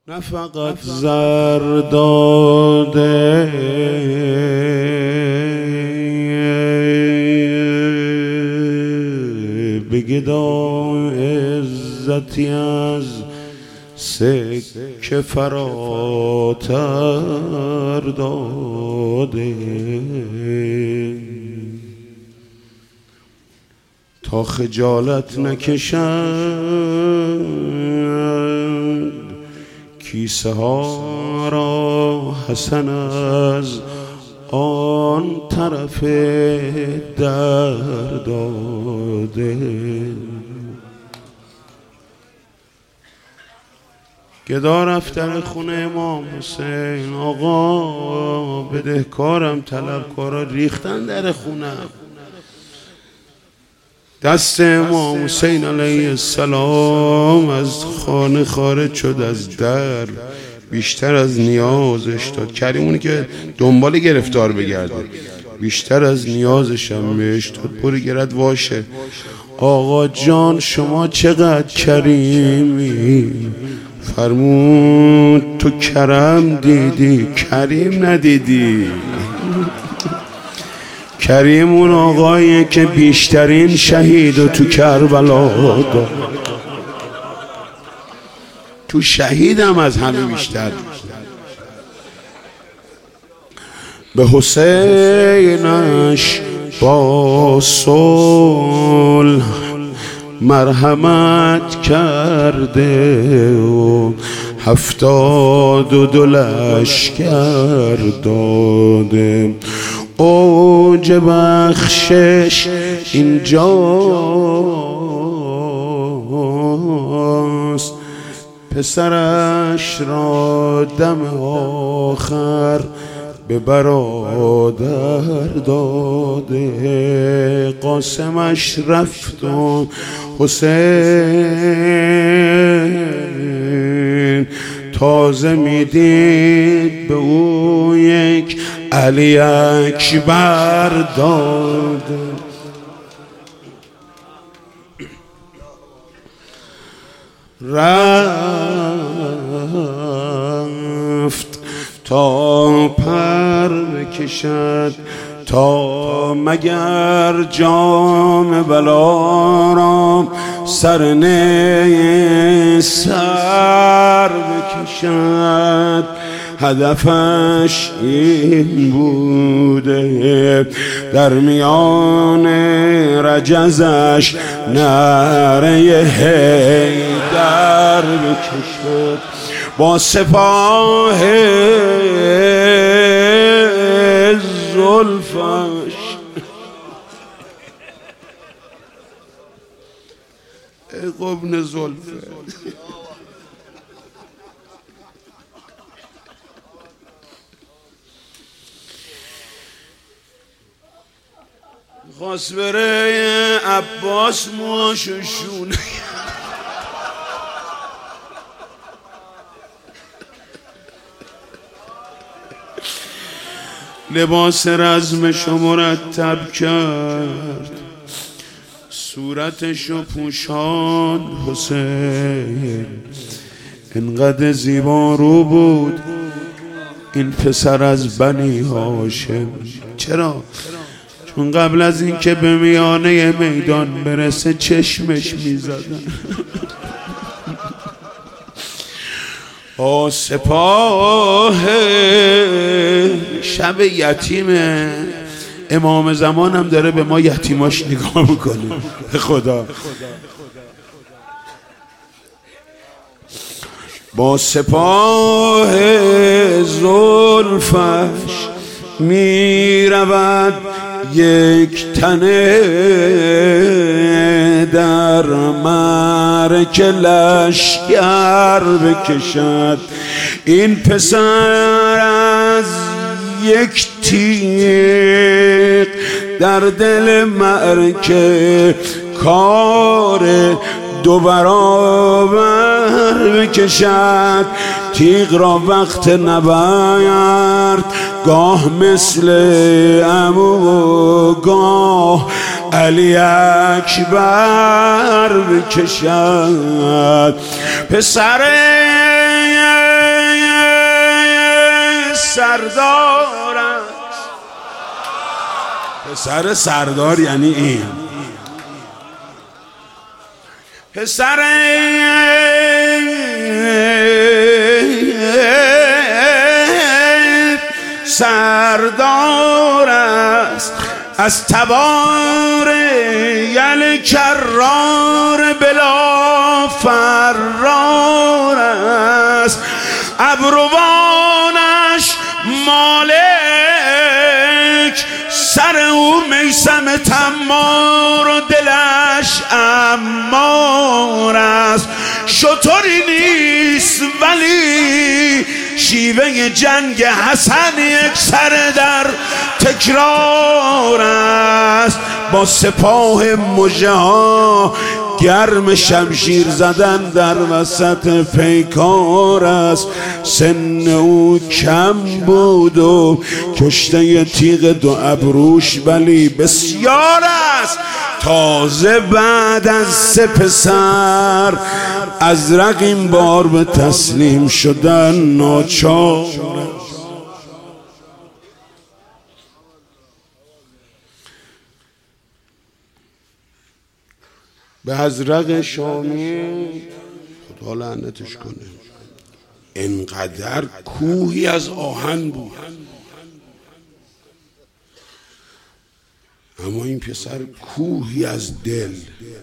نه فقط زر داده به گدا عزتی از سکه فراتر داده تا خجالت نکشد کیسه ها را حسن از آن طرف در داده گدا رفتن خونه امام حسین آقا بدهکارم طلبکارا ریختن در خونم دست امام حسین علیه السلام از خانه خارج شد از در بیشتر از نیازش داد کریمونی که دنبال گرفتار بگرده بیشتر از نیازش هم بهش داد برو گرد واشه آقا جان شما چقدر کریمی فرمود تو کرم دیدی کریم ندیدی کریم اون آقاییه که بیشترین شهیدو تو کربلا داد تو شهیدم از همه بیشتر به حسینش با صلح مرحمت کرده و 72 لشکر داده اوج بخشش اینجاست پسرش را دم آخر به برادر داده قاسمش رفت و حسین تازه میدید به او یک علی اکبر داده رفت تا پر بکشد تا مگر جام بلا را سر بکشد هدفش این بوده در میان رجزش نعره حیدر بکشد با سپاه زلفش قبن زلفه خواست بره عباس موهاشو شونه لباس رزمشو مرتب کرد صورتشو پوشان حسین انقدر زیبا رو بود این پسر از بنی هاشم چرا؟ چون قبل از اینکه به میانه میدان برسه چشمش میزدن سپاه شب یتیمه امام زمان هم داره به ما یتیماش نگاه میکنه خدا با سپاه زلفش میرود یک تنه در معرکه لشکر بکشد این پسر از یک تیغ در دل معرکه کار 2 برابر بکشد تیغ را وقت نبرد گاه مثل عمو گاه علی اکبر بکشد پسر سردار است. پسر سردار یعنی این پسر سردار است، از تبار یل کرار بلا فرار است. ابروانش مالک، سر او میثم تمار و دلش امار است. شطوری نیست ولی شیوه جنگ حسن یک سر در تکرار است. با سپاه مژه ها گرم شمشیر زدن در وسط پیکار است. سن او کم بود و کشته تیغ دو ابروش ولی بسیار است. تازه بعد از 3 پسر ازرق این بار به تسلیم شدن ناچار. به ازرق شامی خدا لعنتش کنه انقدر کوهی از آهن بود، اما این پسر کوهی از دل،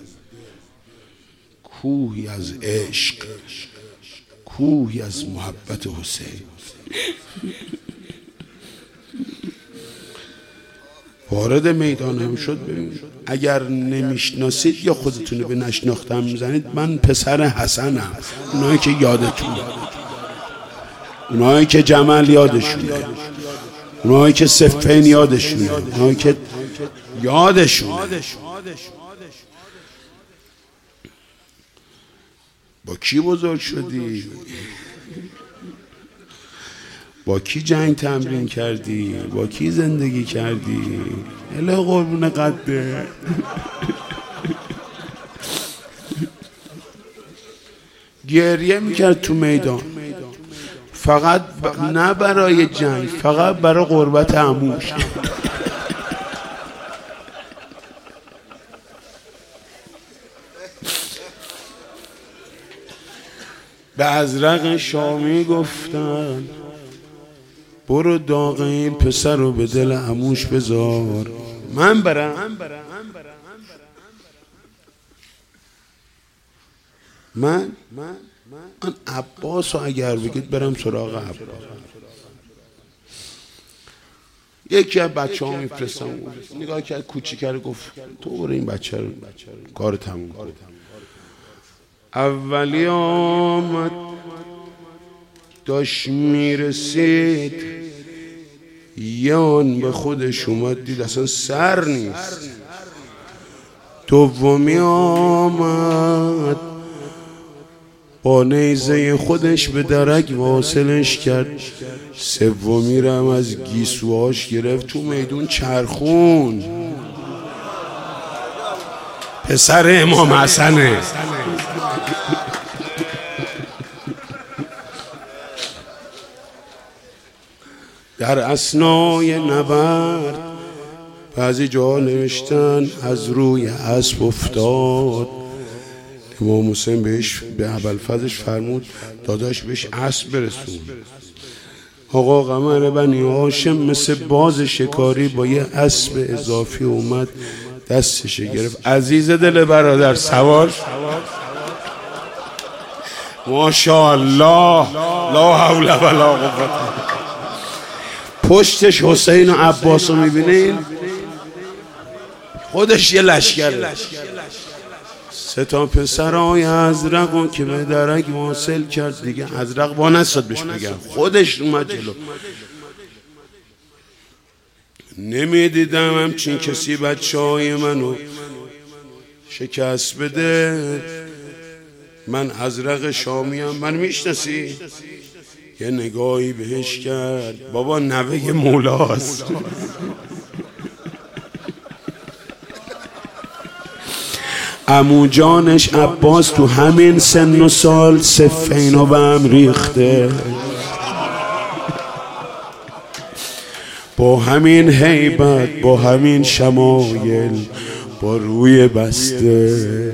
کوهی از عشق، کوهی از محبت حسین. وارد میدان هم شد. ببینید اگر نمیشناسید یا خودتون به نشناختم میزنید، من پسر حسنم. اونایی که یادتون، اونایی که جمل یادشونه، اونایی که صفین یادشونه، اونایی که یادشونه. با کی بزرگ شدی؟ با کی جنگ تمرین کردی؟ با کی زندگی کردی؟ اله قربون قده. گریه میکرد تو میدان، فقط نه برای جنگ، فقط برای قربت عموش. به ازرق شامی گفتن برو داغ این پسر رو به دل عموش بذار، من برم. من عباس رو اگر بگید برم سراغ عباس. یکی از بچه ها میفرستم، نگاه کرد کوچیکه رو، گفت تو برو این بچه رو کار تموم کن. اولی آمد داشت میرسید، یه آن به خودش اومد دید اصلا سر نیست. دومی آمد با نیزه خودش به درک واصلش کرد. سومی رو هم از گیسوهاش گرفت تو میدون چرخون. پسر امام حسنه. در اثنای نبرد بعضی جا نوشتن از روی اسب افتاد. امام حسین بهش به ابوالفضلش فرمود داداش بهش اسب برسون. آقا قمر بنی هاشم مثل باز شکاری با یه اسب اضافی اومد دستش گرفت. عزیز دل برادر سوار. ماشاءالله لا حول ولا قوة. پشتش حسین و عباس رو میبینین، خودش یه لشکره. 3 پسرای ازرق که به درک واصل کرد دیگه. ازرق با نستاد بهش بگم، خودش اومد جلو. نمیدیدم همچین کسی بچه های منو شکست بده. من ازرق شامیم، من میشناسی؟ یه نگاهی بهش کرد، بابا نوه مولاست. عمو جانش عباس تو همین سن و سال صفین و هم ریخته. با همین هیبت، با همین شمایل، با روی بسته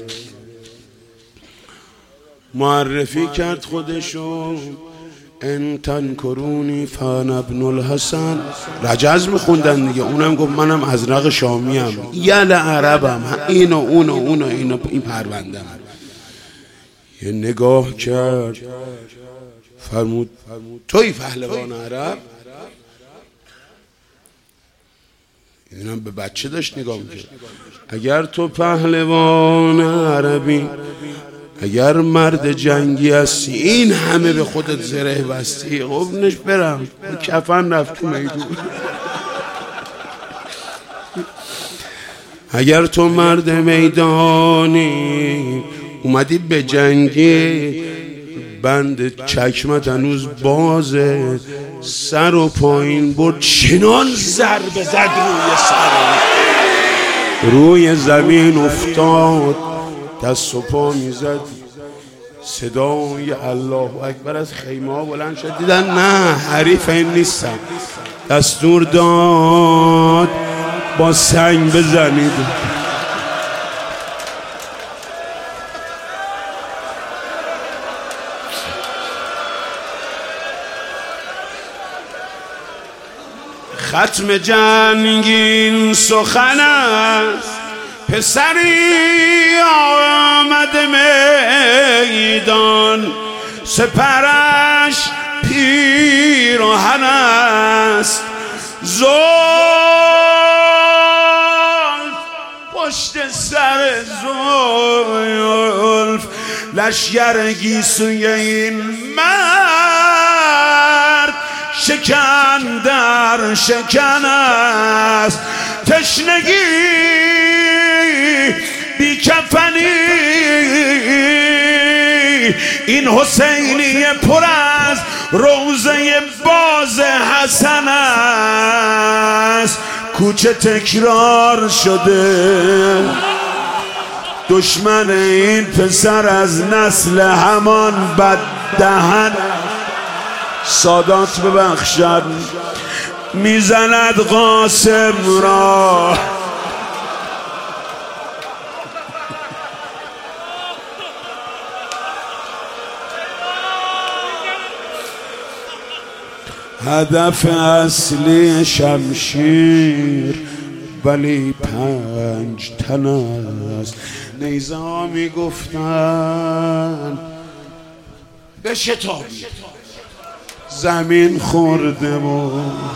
معرفی کرد خودشو. ان تنکرونی فانا ابن الحسن. رجز میخوندن دیگه، اونم گفت منم ازرق شامیم، یل عربم، اینو این پروندم. یه نگاه کرد فرمود توی پهلوان عرب. اینم به بچه داشت نگاه میکرد. اگر تو پهلوان عربی، اگر مرد جنگی هستی، این همه به خودت زره بستی، قبنش برم کفن رفت تو میدون. اگر تو مرد میدانی اومدی به جنگی، بند چکمت هنوز بازه، سر و پایین برد، چنان ضربه زد روی سر، روی زمین افتاد، دست و پا میزد. صدای الله اکبر از خیمه ها بلند شد. دیدن نه حریف این نیستم. دستور داد با سنگ بزنید. ختم جنگین سخن است، پسری آمد میدان، سپرش پیراهن است، زلف پشت سر زلف، لشگر گیسوی این مرد شکن در شکن است. تشنگی بی کفنی، این حسینی پر از روزه باز حسن است. کوچه تکرار شده، دشمن این پسر از نسل همان بددهن. سادات ببخشد میزند قاسم را، هدف اصلی شمشیر ولی 5 تن است. نیزه ها میگفتن بشتابید، زمین خورده و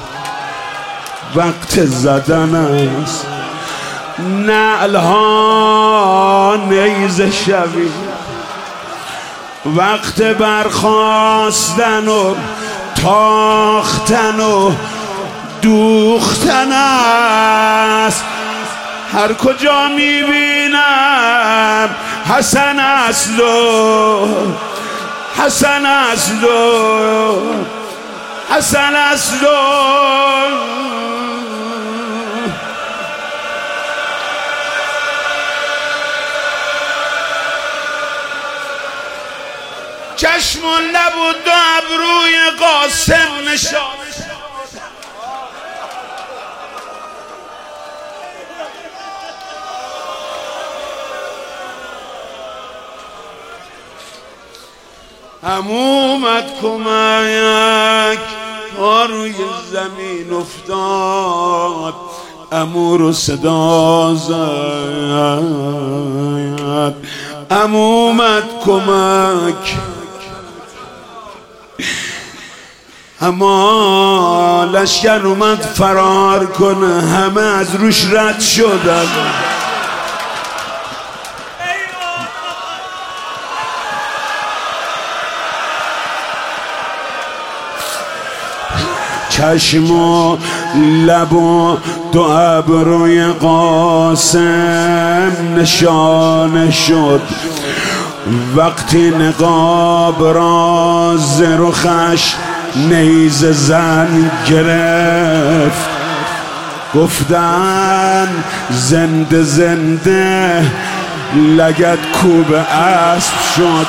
وقت زدن است. نعل ها نیزه شوید، وقت برخاستن و تاختن و دوختن است. هر کجا میبینم حسن است و حسن است و حسن است و چشم و لب و دو ابروی قاسم نشان. همومت کمک تا روی زمین افتاد، عمو رو صدا زد. همومت کمک، اما لشکر اومد فرار کنه، همه از روش رد شدن. چشم و لب و دو ابروی قاسم نشانه شد. وقتی نقاب را ز رخش نیزه زن گرفت، گفتن زنده زنده لگد کوب اسب شد.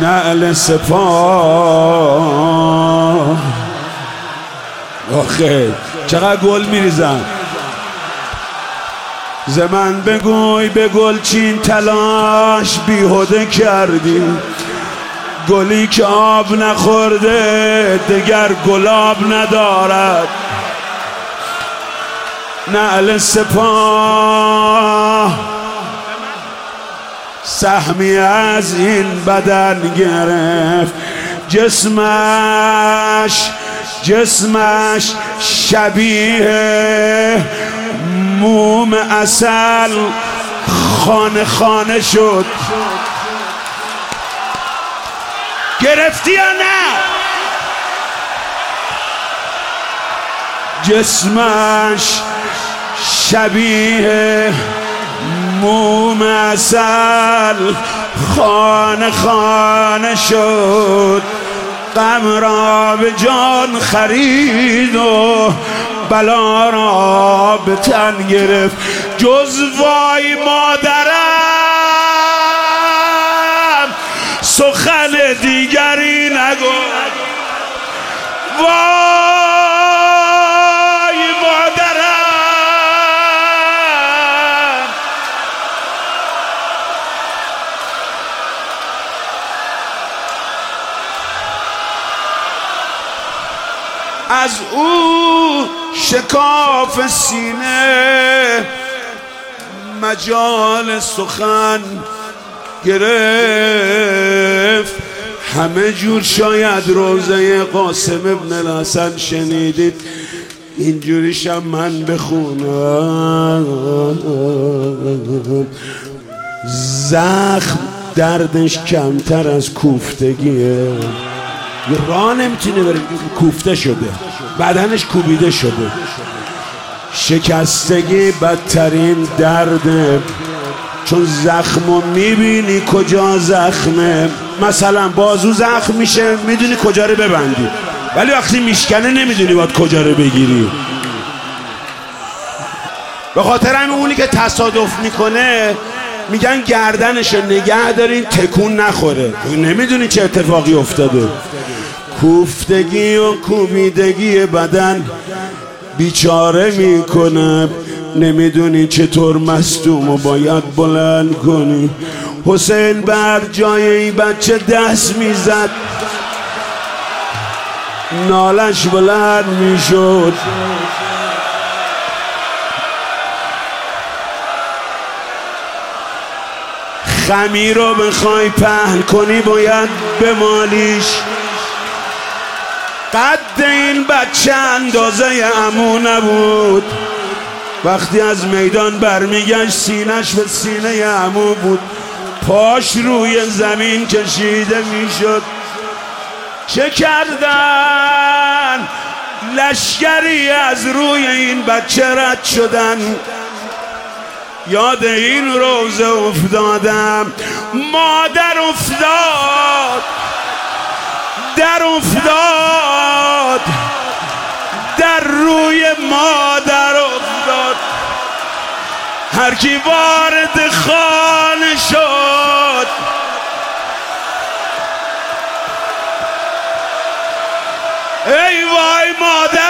نعل سپاه. آخه چقدر گل میریزن. ز من بگوی به گلچین تلاش بیهوده کردی، گلی که آب نخورده دگر گلاب ندارد. نعل سپاه سهمی از این بدن گرفت، جسمش شبیه موم عسل خانه خانه شد. گرفتی یا نه؟ جسمش شبیه موم عسل خانه خانه شد. غم را به جان خرید و بلا را به تن گرفت. جز وای مادرم سخن دیگری نگو. وای مادرم از او شکاف سینه مجال سخن گرفت. همه جور شاید روزه قاسم ابن الحسن شنیدید، اینجوریشم من بخونم. زخم دردش کمتر از کوفتگیه. راه نمیتونه بره، کوفته شده، بدنش کوبیده شده. شکستگی بدترین درده، چون زخمو میبینی کجا زخمه. مثلا بازو زخم میشه میدونی کجا رو ببندی، ولی وقتی میشکنه نمیدونی باید کجا رو بگیری. به خاطر همین اونی که تصادف میکنه میگن گردنشو نگه دارین تکون نخوره، نمیدونی چه اتفاقی افتاده. کوفتگی و کوبیدگی بدن بیچاره میکنه، نمیدونی چطور مصدومو باید بلند کنی. حسین بر جای این بچه دست میزد، نالش بلند میشد. خمیر رو بخوای پهن کنی باید بمالیش. قد این بچه اندازه عمو نبود. وقتی از میدان برمیگشت سینش به سینه عمو بود، پاش روی زمین کشیده میشد. چه کردن؟ لشکری از روی این بچه رد شدن. یاد این روزه افتادم، مادر افتاد، در افتاد، در روی مادر افتاد. هر کی وارد خانه شد ای وای مادر